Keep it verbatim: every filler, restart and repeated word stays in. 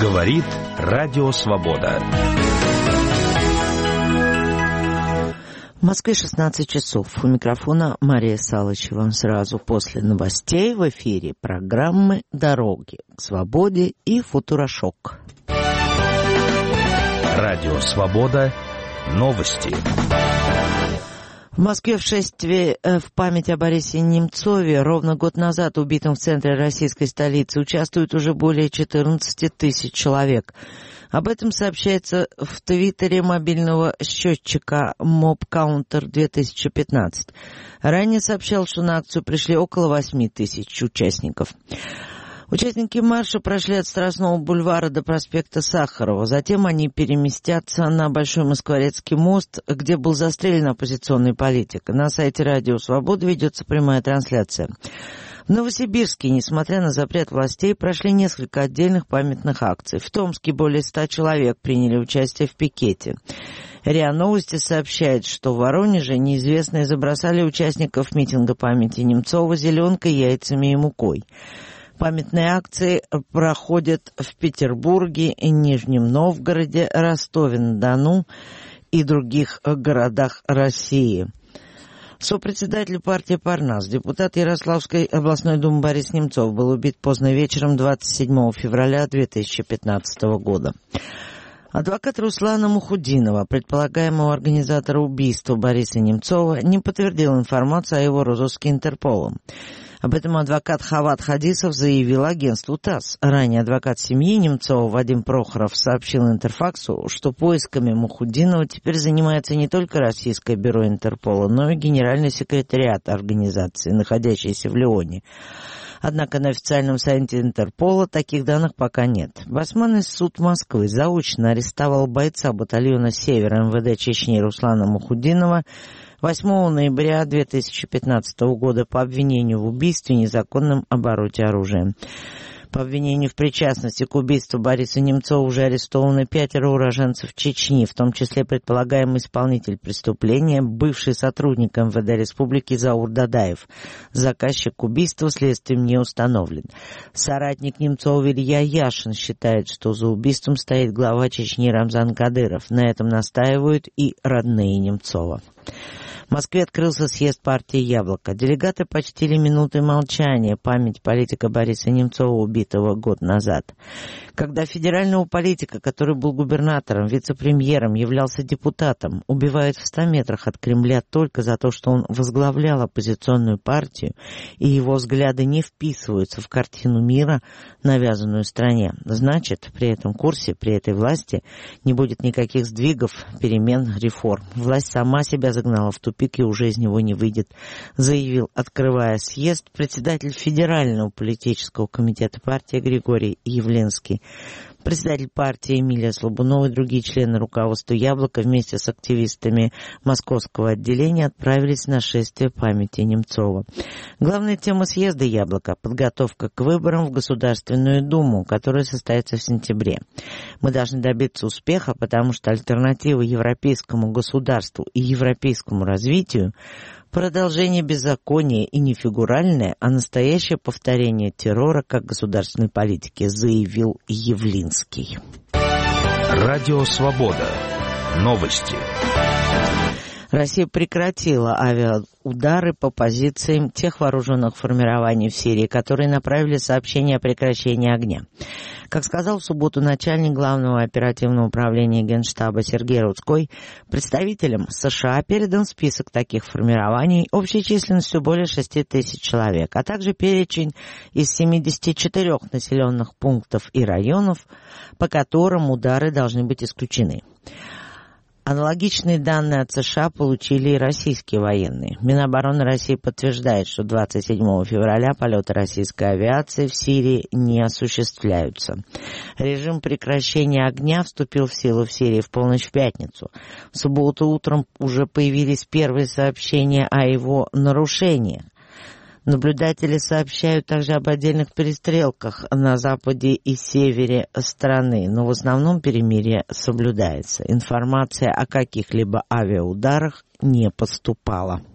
Говорит Радио Свобода. В Москве шестнадцать часов. У микрофона Мария Салычева. Сразу после новостей в эфире программы «Дороги к свободе» и «Футурошок». Радио Свобода. Новости. В Москве в шествии в память о Борисе Немцове, ровно год назад убитом в центре российской столицы, участвует уже более четырнадцать тысяч человек. Об этом сообщается в твиттере мобильного счетчика MobCounter две тысячи пятнадцать. Ранее сообщал, что на акцию пришли около восемь тысяч участников. Участники марша прошли от Страстного бульвара до проспекта Сахарова. Затем они переместятся на Большой Москворецкий мост, где был застрелен оппозиционный политик. На сайте Радио Свобода ведется прямая трансляция. В Новосибирске, несмотря на запрет властей, прошли несколько отдельных памятных акций. В Томске более ста человек приняли участие в пикете. РИА Новости сообщает, что в Воронеже неизвестные забросали участников митинга памяти Немцова зеленкой, яйцами и мукой. Памятные акции проходят в Петербурге, Нижнем Новгороде, Ростове-на-Дону и других городах России. Сопредседатель партии «Парнас», депутат Ярославской областной думы Борис Немцов был убит поздно вечером двадцать седьмого февраля две тысячи пятнадцатого года. Адвокат Руслана Мухудинова, предполагаемого организатора убийства Бориса Немцова, не подтвердил информацию о его розыске Интерполом. Об этом адвокат Хават Хадисов заявил агентству ТАСС. Ранее адвокат семьи Немцова Вадим Прохоров сообщил Интерфаксу, что поисками Мухудинова теперь занимается не только Российское бюро Интерпола, но и Генеральный секретариат организации, находящийся в Лионе. Однако на официальном сайте Интерпола таких данных пока нет. Басманный суд Москвы заочно арестовал бойца батальона «Север» эм вэ дэ Чечни Руслана Мухудинова восьмого ноября две тысячи пятнадцатого года по обвинению в убийстве и незаконном обороте оружием. По обвинению в причастности к убийству Бориса Немцова уже арестованы пятеро уроженцев Чечни, в том числе предполагаемый исполнитель преступления, бывший сотрудник эм вэ дэ республики Заур Дадаев. Заказчик убийства следствием не установлен. Соратник Немцова Илья Яшин считает, что за убийством стоит глава Чечни Рамзан Кадыров. На этом настаивают и родные Немцова. В Москве открылся съезд партии «Яблоко». Делегаты почтили минутой молчания память политика Бориса Немцова, убитого год назад. Когда федерального политика, который был губернатором, вице-премьером, являлся депутатом, убивают в ста метрах от Кремля только за то, что он возглавлял оппозиционную партию, и его взгляды не вписываются в картину мира, навязанную стране, значит, при этом курсе, при этой власти не будет никаких сдвигов, перемен, реформ. Власть сама себя загнала в тупик и уже из него не выйдет, заявил, открывая съезд, председатель Федерального политического комитета партии Григорий Явленский. Председатель партии Эмилия Слабунова и другие члены руководства «Яблока» вместе с активистами московского отделения отправились на шествие памяти Немцова. Главная тема съезда «Яблоко» — подготовка к выборам в Государственную Думу, которая состоится в сентябре. Мы должны добиться успеха, потому что альтернатива европейскому государству и европейскому развитию — продолжение беззакония и не фигуральное, а настоящее повторение террора как государственной политики, заявил Явлинский. Радио Свобода. Новости. Россия прекратила авиаудары по позициям тех вооруженных формирований в Сирии, которые направили сообщение о прекращении огня. Как сказал в субботу начальник Главного оперативного управления Генштаба Сергей Рудской, представителям США передан список таких формирований общей численностью более шести тысяч человек, а также перечень из семидесяти четырёх населенных пунктов и районов, по которым удары должны быть исключены. Аналогичные данные от США получили и российские военные. Минобороны России подтверждает, что двадцать седьмого февраля полеты российской авиации в Сирии не осуществляются. Режим прекращения огня вступил в силу в Сирии в полночь в пятницу. В субботу утром уже появились первые сообщения о его нарушениях. Наблюдатели сообщают также об отдельных перестрелках на западе и севере страны, но в основном перемирие соблюдается. Информация о каких-либо авиаударах не поступала.